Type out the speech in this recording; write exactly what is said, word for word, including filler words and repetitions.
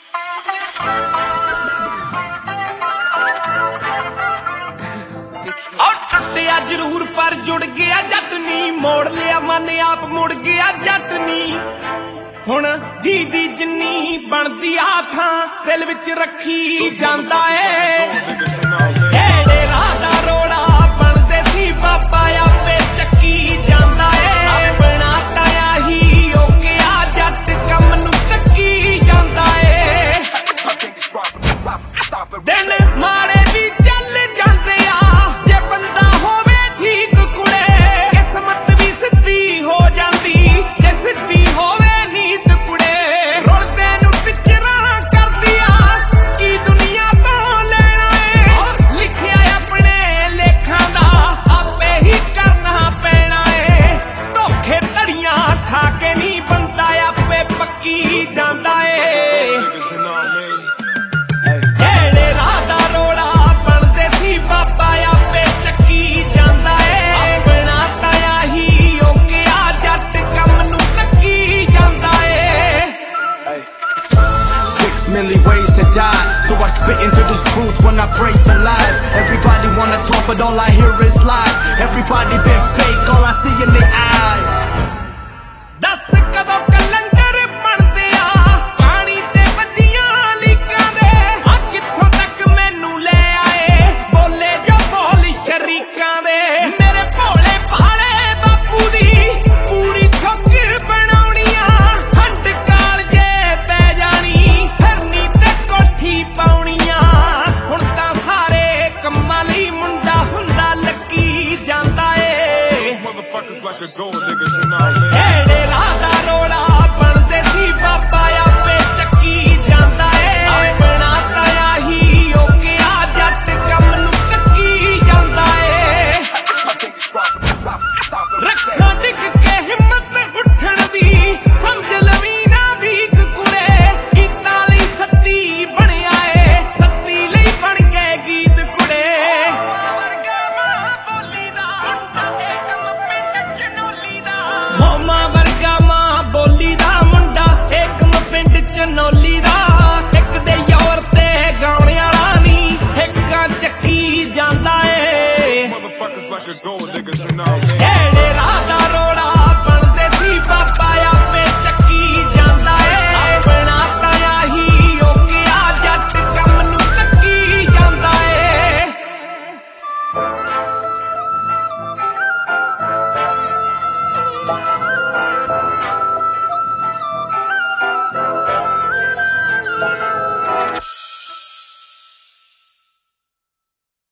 टुटिया जरूर पर जुड़ गया जट नी, मोड़ लिया मन आप मुड़ गया जट नी। हुण जी दी जिन्नी बनदी आ थां दिल विच रखी जांदा ए। जेड़े राह दा रोड़ा बनदे सी बाबा आपे चक्की जांदा ए। अपना ताया ही हो गया जट कम नू टक्की जांदा ए। दिन माड़े भी चल जांदे आ जे बंदा होवे ठीक कुड़े, किस्मत भी सिद्धी हो जांदी जे सिद्धी होवे नीत कुड़े। रुलदे नू पिक्चरां कर दिया की दुनिया तो लेना है, लिखिया अपने लेखां दा आपे ही करना पैना है। धोखे धड़ियां खा के नहीं बंदा आपे पक्की जांदा है। Million ways to die, so I spit into this truth when I break the lies. Everybody wanna talk, but all I hear is lies. Everybody been fake, all I see in their eyes. दस कदों कलंदर बनदे आ पानी ते बजियां लीकां दे। आ कित्थों तक मैनू ले आए बोले जो बोल शरीकां दे। मेरे भोले भाले बापू दी पूरी ठोकर बनाउणियां, खंड काल जे पै जानी फिरनी ते कोठी पाउणियां। हुण तां सारे कम्मां लई मुंडा हुंदा लक्की जांदा ए। Motherfuckers like a gold